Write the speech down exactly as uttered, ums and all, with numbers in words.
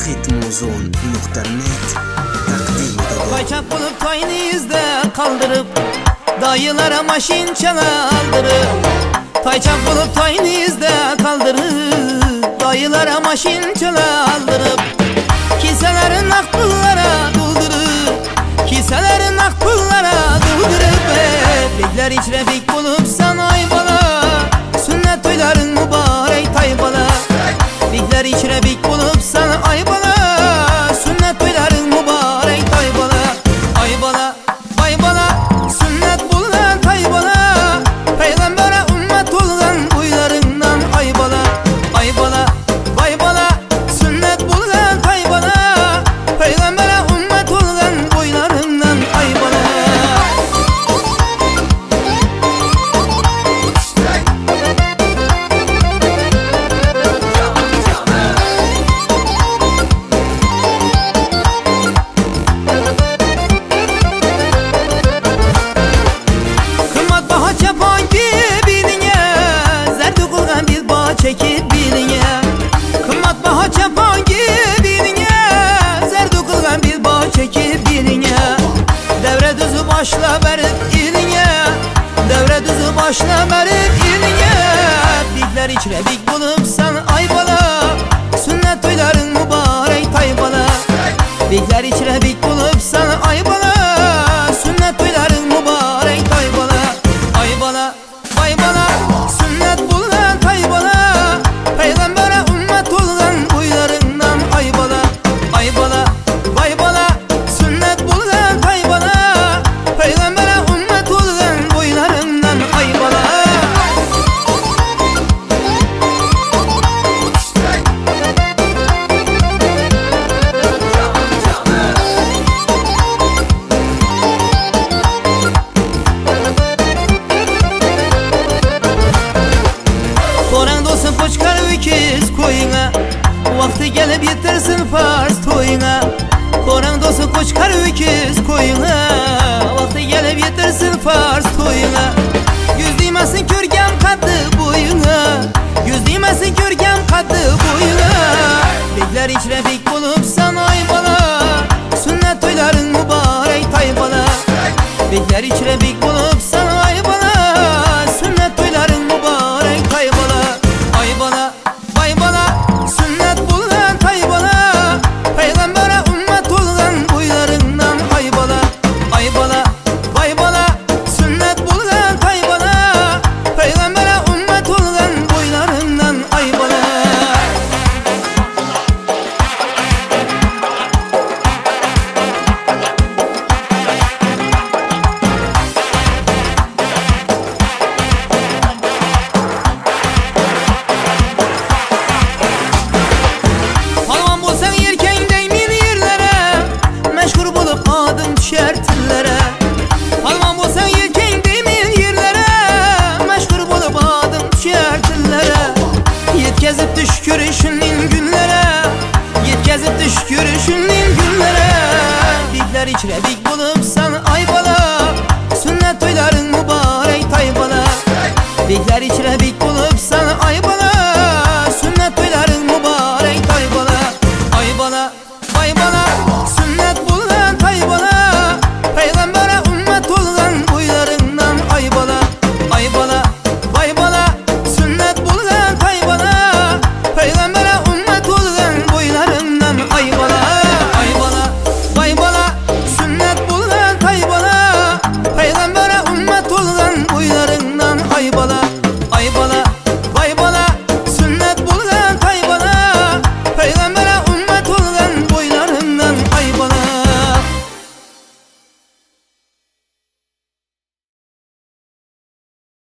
hitmuzon nokta net takdim ededi. Kaçak bulup taynizde kaldırıp dayılara maşin çalaldırıp, Tayçak bulup taynizde kaldırıp dayılara maşin çalaldırıp, kiselerin akpullara doldurup, kiselerin akpullara doldurup, bekler içre bek bulup sana ay bala, sünnet toyların mübarek tay bala. Bekler içre bek bulup sana ay bala, sünnet toyların mübarek tay bala. Ay bala, ay bala, sünnet bulunan tay bala, peygambere ümmet olgan boylarından ay bala. Ay bala, ay bala, sünnet bulunan tay bala, peygambere ümmet olgan boylarından ay bala. Çekip biline kımmat baha çapan gibiline, zerdu kılgan bir bağ çekip biline, devre düzü başla verip iline, devre düzü başla verip iline. Bikler içre bik bulup sen ay bala, sünnet toyların mübarek tay bala. Bikler içre bik bulup sen ay bala, sünnet toyların mübarek tay bala. Ay bala, ay bala, sünnet bulunan tay bala, peygambere ümmet olgan boylarından ay bala. Ay bala, ay bala, sünnet bulunan tay bala, peygambere ümmet olgan boylarından ay bala. Koran dostum koçkar öküz koyuna, vakti gelip yetersin farz toyuna. Koran dostum koçkar öküz koyuna, vakti gelip yetersin farz toyuna. Yüz değmesin körgem kadı boyuna, yüz değmesin körgem kadı boyuna. Bekler içre bek bulup sana ay bala, sünnet toyların mübarek tay bala. Bekler içre bek bulup sana ay bala, sünnet toyların mübarek tay bala. Ay bala, ay bala, sünnet bulunan tay bala, peygambere ümmet olgan boylarından ay bala. Ay bala, ay bala, sünnet bulunan tay bala, peygambere ümmet olgan boylarından ay bala. Halvan bulsan yerken değmin yerlere, meşhur bulup adım düşer tillere. Halvan bulsan yerken değmin yerlere, meşhur bulup adım düşer tillere. Yetkazıp düş görüşünün günlere, yetkazıp düş görüşünün günlere. Bikler içre bik bulup